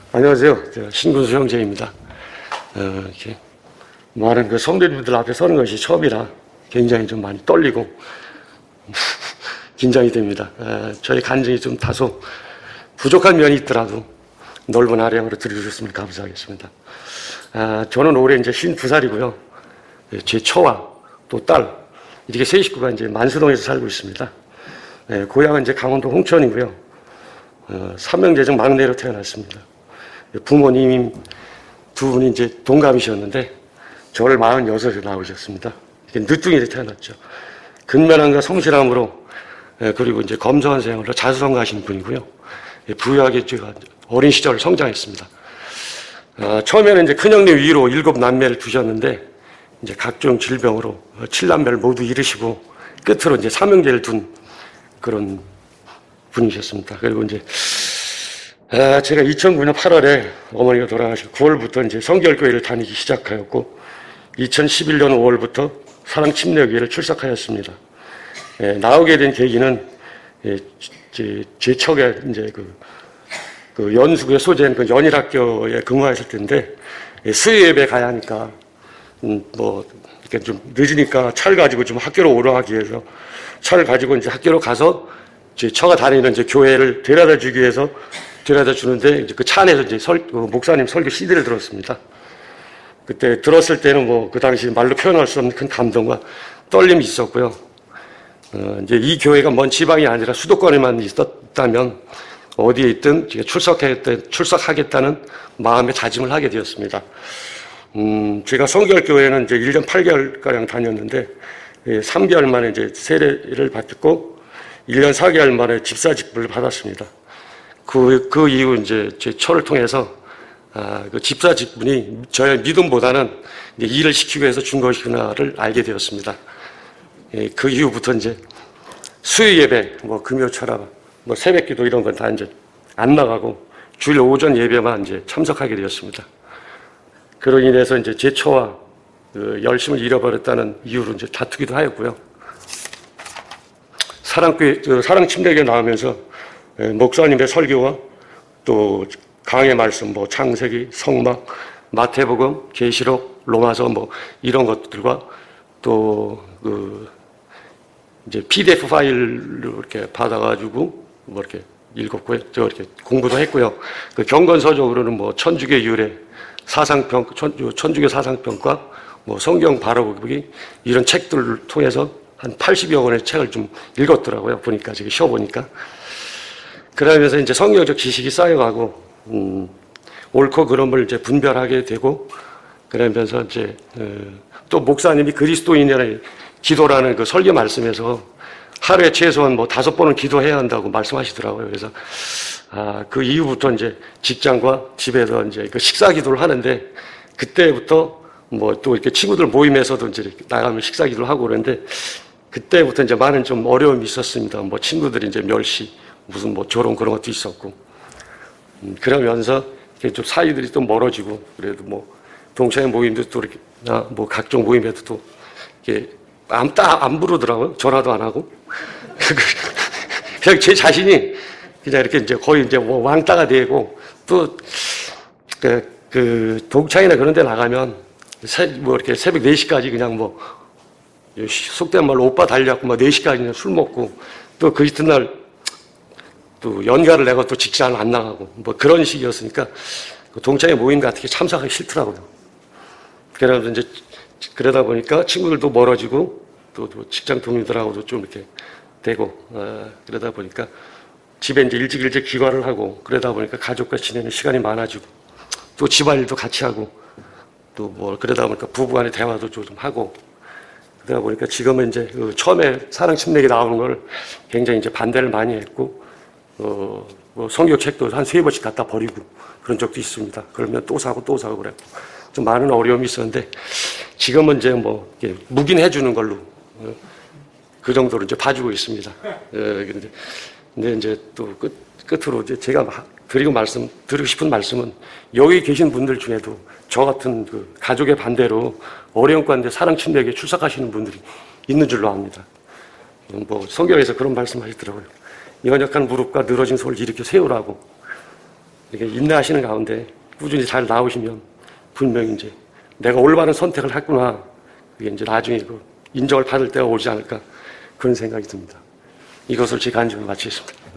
안녕하세요. 제가 신군수 형제입니다. 이렇게 많은 그 성도님들 앞에 서는 것이 처음이라 굉장히 좀 많이 떨리고 긴장이 됩니다. 저희 간증이 좀 다소 부족한 면이 있더라도 넓은 아량으로 들어주셨으면 감사하겠습니다. 저는 올해 이제 52살이고요. 제 처와 또 딸, 이렇게 세 식구가 이제 만수동에서 살고 있습니다. 고향은 이제 강원도 홍천이고요. 삼형제중 막내로 태어났습니다. 부모님 두 분이 이제 동갑이셨는데 저를 46에 낳으셨습니다. 늦둥이로 태어났죠. 근면함과 성실함으로 그리고 이제 검소한 생활로 자수성가하신 분이고요. 부유하게 제가 어린 시절 성장했습니다. 처음에는 이제 큰형님 위로 7남매를 두셨는데 이제 각종 질병으로 7남매를 모두 잃으시고 끝으로 이제 삼형제를 둔 그런 분이셨습니다. 그리고 이제 제가 2009년 8월에 어머니가 돌아가시고 9월부터 이제 성결교회를 다니기 시작하였고 2011년 5월부터 사랑침례교회를 출석하였습니다. 나오게 된 계기는 제 척에 이제 그 연수구에 소재인 그 연일학교에 근무했을 텐데 수요 예배 가야 하니까 뭐 이렇게 좀 늦으니까 차를 가지고 좀 학교로 오라하기 위해서 차를 가지고 이제 학교로 가서 제 처가 다니는 이제 교회를 데려다 주기 위해서 데려다 주는데 이제 그 차 안에서 이제 목사님 설교 CD를 들었습니다. 그때 들었을 때는 뭐 그 당시 말로 표현할 수 없는 큰 감동과 떨림이 있었고요. 이제 이 교회가 먼 지방이 아니라 수도권에만 있었다면 어디에 있든 출석하겠다는 마음의 다짐을 하게 되었습니다. 제가 성결교회는 이제 1년 8개월가량 다녔는데 3개월 만에 이제 세례를 받고 1년 4개월 만에 집사직분을 받았습니다. 그 이후 이제 제 처를 통해서 그 집사 직분이 저의 믿음보다는 이제 일을 시키기 위해서 준 것이구나를 알게 되었습니다. 그 이후부터 이제 수요 예배, 뭐 금요 철학, 뭐 새벽기도 이런 건 다 이제 안 나가고 주일 오전 예배만 이제 참석하게 되었습니다. 그로 인해서 이제 제 처와 그 열심을 잃어버렸다는 이유로 이제 다투기도 하였고요. 사랑침례교회 나오면서 목사님의 설교와 또 강의 말씀, 뭐 창세기, 성막, 마태복음, 계시록, 로마서 뭐 이런 것들과 또 이제 PDF 파일로 이렇게 받아가지고 뭐 이렇게 읽었고요. 저 이렇게 공부도 했고요. 그 경건서적으로는 뭐 천주교 유래, 천주교 사상평가, 뭐 성경 바로보기 이런 책들을 통해서 한 80여 권의 책을 좀 읽었더라고요. 보니까 지금 쉬어보니까. 그러면서 이제 성경적 지식이 쌓여가고, 옳고 그름을 이제 분별하게 되고, 그러면서 이제, 또 목사님이 그리스도인의 기도라는 그 설교 말씀에서 하루에 최소한 뭐 5번은 기도해야 한다고 말씀하시더라고요. 그래서, 그 이후부터 이제 직장과 집에서 이제 그 식사 기도를 하는데, 그때부터 뭐 또 이렇게 친구들 모임에서도 이제 이렇게 나가면 식사 기도를 하고 그러는데, 그때부터 이제 많은 좀 어려움이 있었습니다. 뭐 친구들이 이제 멸시, 무슨 뭐 조롱 그런 것도 있었고, 그러면서 좀 사이들이 또 멀어지고, 그래도 뭐 동창회 모임도 또 이렇게, 뭐 각종 모임에도 또 이렇게 안 부르더라고요. 전화도 안 하고. 그냥 제 자신이 그냥 이렇게 이제 거의 이제 뭐 왕따가 되고, 또 그 동창회나 그런 데 나가면 뭐 이렇게 새벽 4시까지 그냥 뭐 속된 말로 오빠 달려갖고 막 4시까지 그냥 술 먹고, 또 그 이튿날 또 연가를 내고 또 직장을 안 나가고 뭐 그런 식이었으니까 동창회 모임 같은 게 참석하기 싫더라고요. 그러면서 이제 그러다 보니까 친구들도 멀어지고 또 직장 동료들하고도 좀 이렇게 되고, 그러다 보니까 집에 이제 일찍 귀가를 하고, 그러다 보니까 가족과 지내는 시간이 많아지고, 또 집안일도 같이 하고, 또 뭐 그러다 보니까 부부간의 대화도 좀 하고, 그러다 보니까 지금은 이제 처음에 사랑침례에 나오는 걸 굉장히 이제 반대를 많이 했고, 뭐 성경책도 한 3번씩 갖다 버리고 그런 적도 있습니다. 그러면 또 사고 그랬고 좀 많은 어려움이 있었는데, 지금은 이제 뭐 묵인해주는 걸로 그 정도로 이제 봐주고 있습니다. 근데 이제 또 끝으로 이제 제가 드리고 싶은 말씀은, 여기 계신 분들 중에도 저 같은 그 가족의 반대로 어려운 가운데 사랑침례에 출석하시는 분들이 있는 줄로 압니다. 뭐 성경에서 그런 말씀하시더라고요. 연약한 무릎과 늘어진 손을 일으켜 세우라고. 이렇게 인내하시는 가운데 꾸준히 잘 나오시면 분명히 이제 내가 올바른 선택을 했구나. 그게 이제 나중에 그 인정을 받을 때가 오지 않을까 그런 생각이 듭니다. 이것을 제 간증을 마치겠습니다.